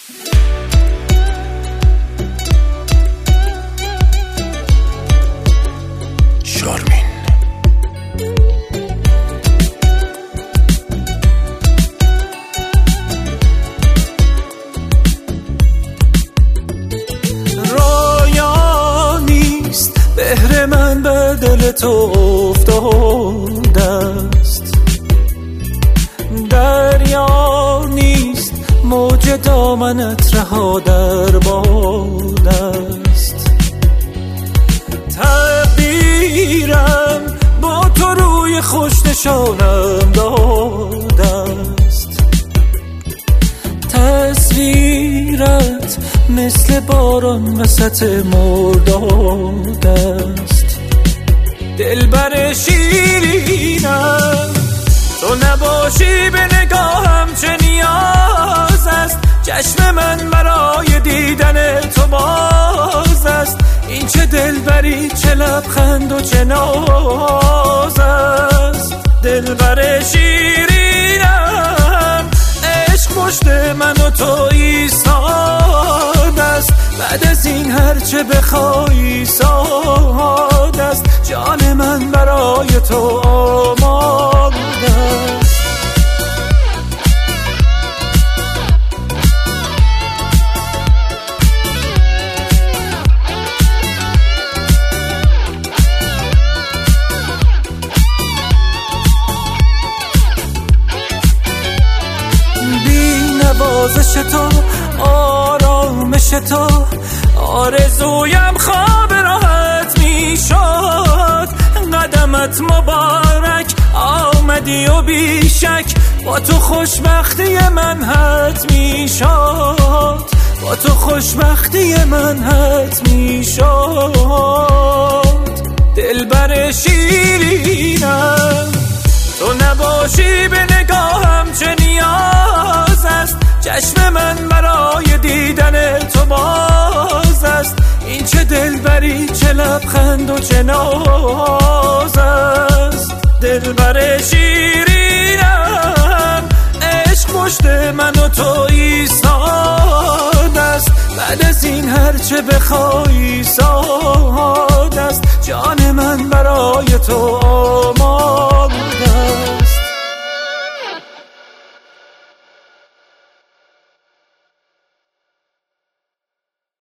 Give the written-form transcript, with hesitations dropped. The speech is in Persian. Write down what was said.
شارمین. رویا نیست بهر من به دل تو افتاده است، دریا نیست موج دامنت رها در باد است. تقدیرم با تو روی خوش نشانم داده است، تصویرت مثل باران وسط مرداد است. دلبر شیرینم تو نباشی به نگاهم چه نیاز است، چشم من برای دیدن تو باز است. این چه دلبری، چه لبخند و چه ناز است. دلبر شیرینم عشق پشت من و تو ایستاد است، بعد از این هرچه بخوایی ساد است. جان من برای تو آماده است. نوازش تو، آرامش تو، آرزویم خواب راحت می شد. قدمت مبارک آمدی و بیشک، با تو خوشبختی من حت می شد. با تو خوشبختی من حت می شد. دلبر شیرینم تو نباشی به نگاهم چه نیاز است، چشم من برای دیدن تو باز است. این چه دلبری، چه لبخند و چه ناز است. دلبر شیرینم عشق پشت من و تو ایستاد است، بعد از این هرچه بخوایی ساد